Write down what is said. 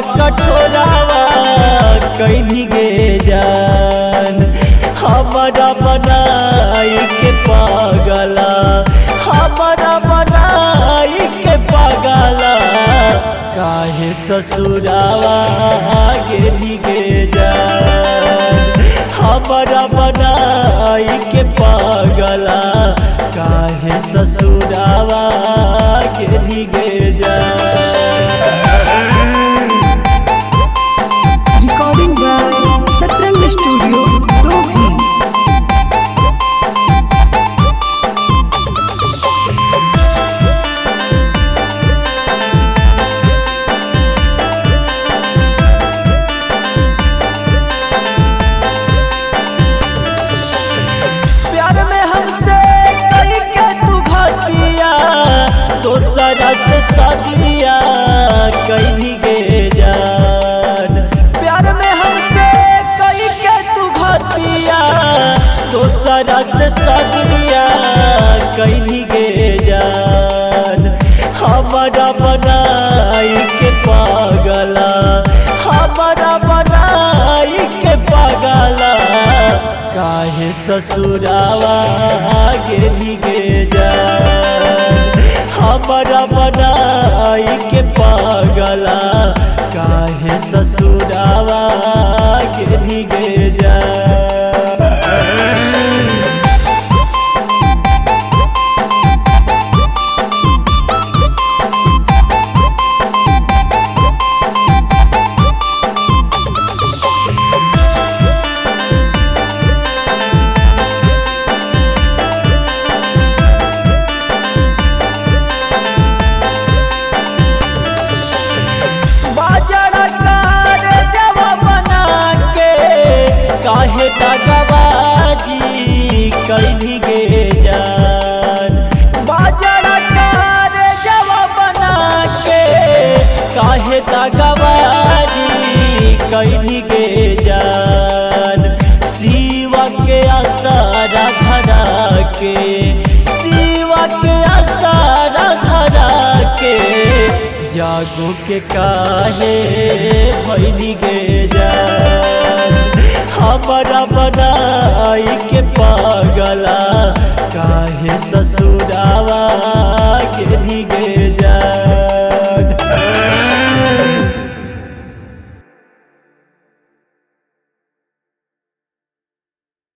कठोरावा कैनी गे जान हमारा बनाई के पागला हमारा बनाई के पागला काहे ससुरावा गेली गे जान हमारा बनाई के पागला काहे ससुरावा गेली गे जान। Recording by Satrang Studio, Dohi। प्यार में हमसे कई के तू घटिया दोसरा से शादिया कैली गे जान प्यार में हमसे कई के तू घटिया दोसरा से शादिया कैली गे जान हमारा बनाई के पागला हमारा बनाई के पागला काहे ससुरावा गेली गे जान हमारा बनाई के पागला काहे ससुरावा गेली गे जान। काहे दगाबाजी कैली गे जान बाजरा कार जवा बना के काहे दगाबाजी कैली गे जान शिवा के आसारा धरा के शिवा के आसारा धरा के जागो के काहे भैली गे जान हमारा बनाई के पागला काहे ससुरावा